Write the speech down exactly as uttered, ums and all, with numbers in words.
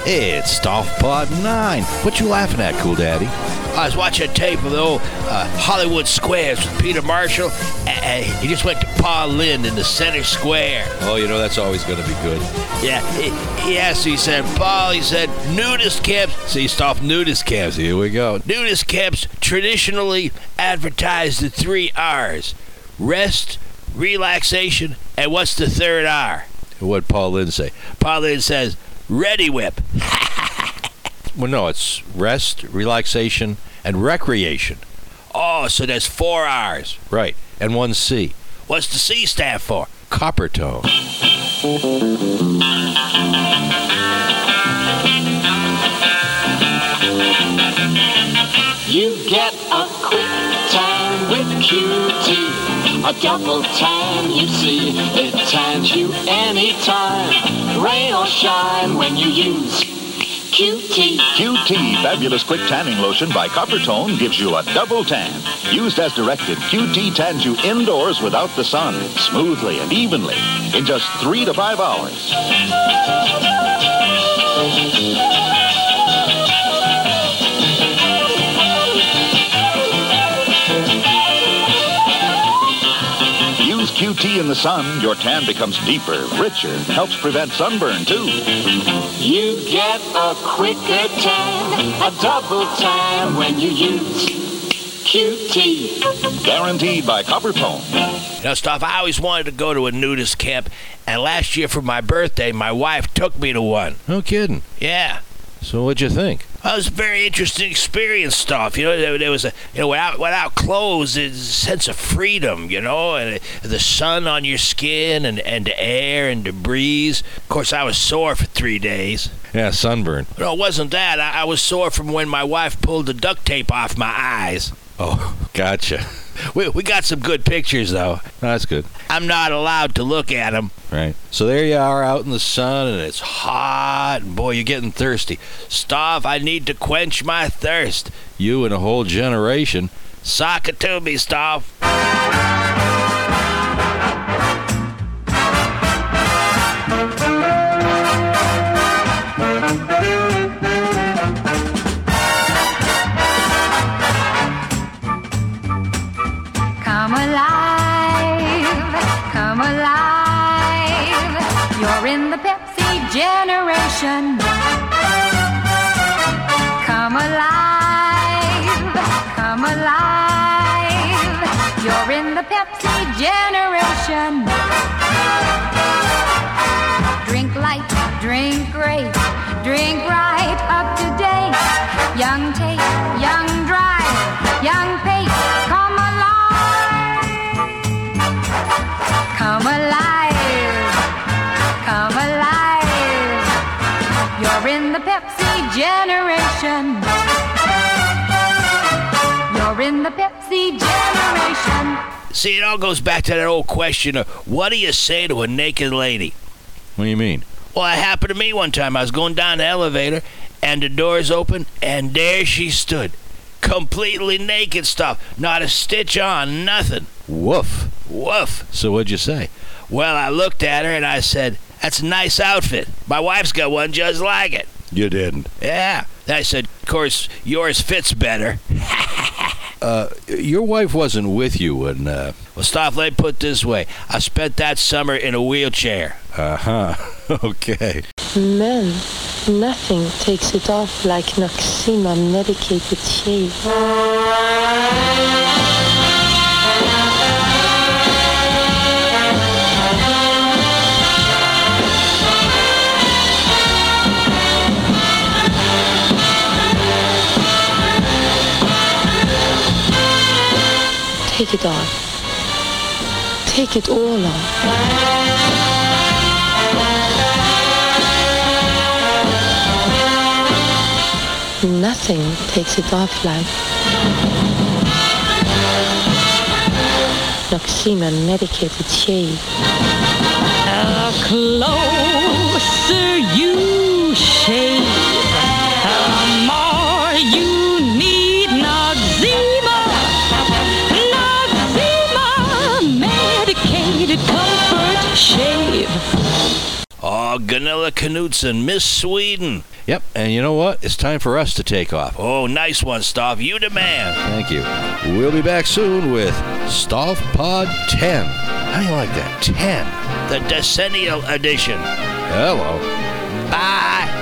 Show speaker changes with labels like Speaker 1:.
Speaker 1: It's Stoff Pod nine. What you laughing at, Cool Daddy?
Speaker 2: I was watching a tape of the old uh, Hollywood Squares with Peter Marshall, and he just went to Pa Lynde in the center square.
Speaker 1: Oh, you know, that's always going to be good.
Speaker 2: Yeah, he, he asked, he said, Paul, he said, nudist camps. See, Stoff, nudist camps.
Speaker 1: Here we go.
Speaker 2: Nudist camps traditionally advertise the three R's. Rest, relaxation, and what's the third R?
Speaker 1: What'd Paul Lynde say?
Speaker 2: Paul Lynde says, ready whip.
Speaker 1: Well, no, it's rest, relaxation, and recreation.
Speaker 2: Oh, so there's four R's.
Speaker 1: Right, and one C.
Speaker 2: What's the C stand for?
Speaker 1: Copper tone.
Speaker 3: You get a quick tan with Q T, a double tan, you see. It tans you anytime, rain or shine when you use Q T.
Speaker 4: Q T Fabulous Quick Tanning Lotion by Coppertone gives you a double tan. Used as directed, Q T tans you indoors without the sun, smoothly and evenly, in just three to five hours. Use Q T in the sun, your tan becomes deeper, richer, helps prevent sunburn too.
Speaker 3: You get a quicker tan, a double tan when you use Q T.
Speaker 4: Guaranteed by Coppertone.
Speaker 2: You know, Stoff, I always wanted to go to a nudist camp, and last year for my birthday, my wife took me to one.
Speaker 1: No kidding.
Speaker 2: Yeah.
Speaker 1: So what'd you think?
Speaker 2: Well, it was a very interesting experience, Stoff. You know, there, there was a, you know, without without clothes, there's a sense of freedom, you know, and uh, the sun on your skin and, and the air and the breeze. Of course, I was sore for three days.
Speaker 1: Yeah, sunburn.
Speaker 2: No, it wasn't that. I, I was sore from when my wife pulled the duct tape off my eyes.
Speaker 1: Oh, gotcha.
Speaker 2: We, we got some good pictures, though.
Speaker 1: That's good.
Speaker 2: I'm not allowed to look at them.
Speaker 1: Right. So there you are out in the sun, and it's hot, and boy, you're getting thirsty. Stoff, I need to quench my thirst. You and a whole generation.
Speaker 2: Sock it to me, Stoff.
Speaker 5: Come alive, come alive. You're in the Pepsi generation. Come alive, come alive. You're in the Pepsi generation. Drink light, drink great, drink right up to date. Young take, young drive, young pace. Come Come alive, come alive. You're in the Pepsi generation. You're in the Pepsi generation.
Speaker 2: See, it all goes back to that old question of what do you say to a naked lady?
Speaker 1: What do you mean?
Speaker 2: Well, it happened to me one time. I was going down the elevator, and the doors opened, and there she stood. Completely naked, Stuff. Not a stitch on, nothing.
Speaker 1: Woof.
Speaker 2: Woof.
Speaker 1: So what'd you say?
Speaker 2: Well, I looked at her and I said, that's a nice outfit. My wife's got one just like it.
Speaker 1: You didn't.
Speaker 2: Yeah. Then I said, of course, yours fits better.
Speaker 1: uh, your wife wasn't with you when, uh...
Speaker 2: Well, Stoff, let me put it this way. I spent that summer in a wheelchair.
Speaker 1: Uh-huh. Okay.
Speaker 6: Men, nothing takes it off like Noxzema medicated shave. Take it off. Take it all off. Nothing takes it off like Noxzema medicated shave.
Speaker 7: The closer you shave, the more you need Noxzema. Noxzema medicated comfort shave.
Speaker 2: Oh, Oh, Gunilla Knudsen, Miss Sweden.
Speaker 1: Yep, and you know what? It's time for us to take off.
Speaker 2: Oh, nice one, Stoff. You the man.
Speaker 1: Thank you. We'll be back soon with Stoff Pod ten. How do you like that? ten.
Speaker 2: The decennial edition.
Speaker 1: Hello.
Speaker 2: Bye.